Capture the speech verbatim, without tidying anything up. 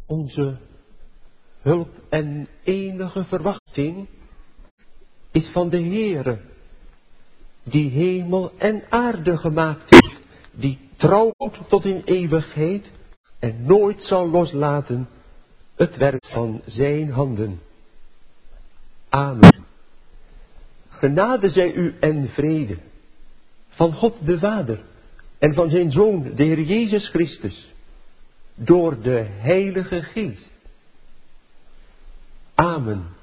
Onze hulp en enige verwachting is van de Heere, die hemel en aarde gemaakt heeft, die trouwt tot in eeuwigheid en nooit zal loslaten het werk van zijn handen. Amen. Genade zij u en vrede van God de Vader en van zijn Zoon, de Heer Jezus Christus, door de Heilige Geest. Amen.